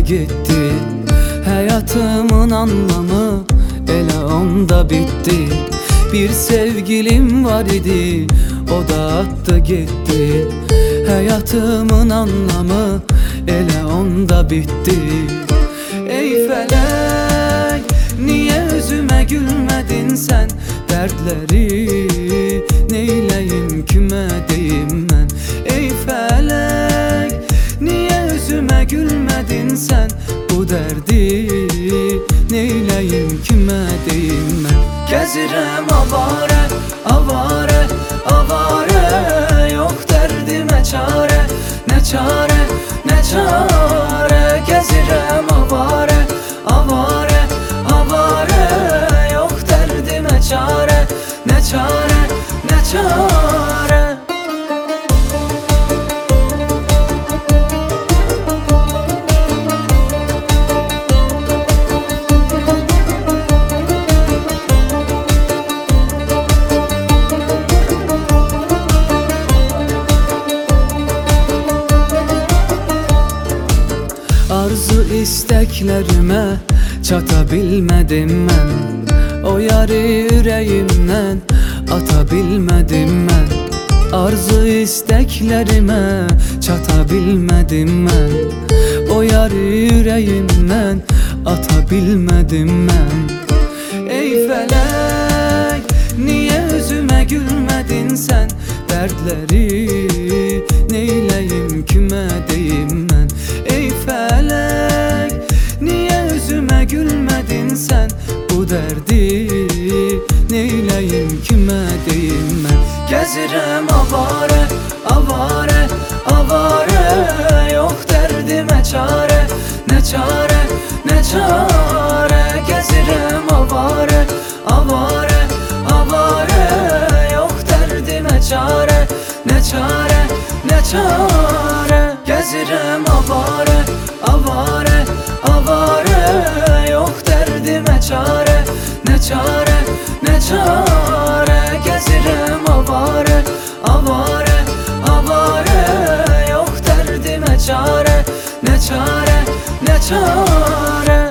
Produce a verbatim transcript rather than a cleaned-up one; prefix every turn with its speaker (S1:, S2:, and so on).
S1: gitti. Hayatımın anlamı elə onda bitti. Bir sevgilim var idi, o da attı gitti. Hayatımın anlamı elə onda bitti. Ey felek, niye üzüme gülmedin sen? Dertleri neyleyim, kime deyim ben? Ey felek, niye üzüme gülmedin sen? Bu derdi neyleyim, kime deyim ben? Gezirem avare, avare, avare. Yok derdime çare, ne çare, ne çare. Gezirem avare, avare, avare. Yok derdime çare, ne çare, ne çare. Arzu isteklerime çatabilmedim ben. O yarı yüreğimden atabilmedim ben. Arzu isteklerime çatabilmedim ben. O yarı yüreğimden atabilmedim ben. Ey felek, niye üzüme gülmedin sen? Dertleri neyleyim, kime deyim ben? Ey felek, niye üzüme gülmedin sen? Bu derdi neyleyim, kime deyim ben? Gezirem avare, avare, avare. Yok derdime çare, ne çare, ne çare. Gezirem avare, avare, avare. Yok derdime çare, ne çare, ne çare. Gezirem avare, avare, avare. Yok derdime çare, ne çare, ne çare. Gezirem avare, avare, avare. Yok derdime çare, ne çare, ne çare.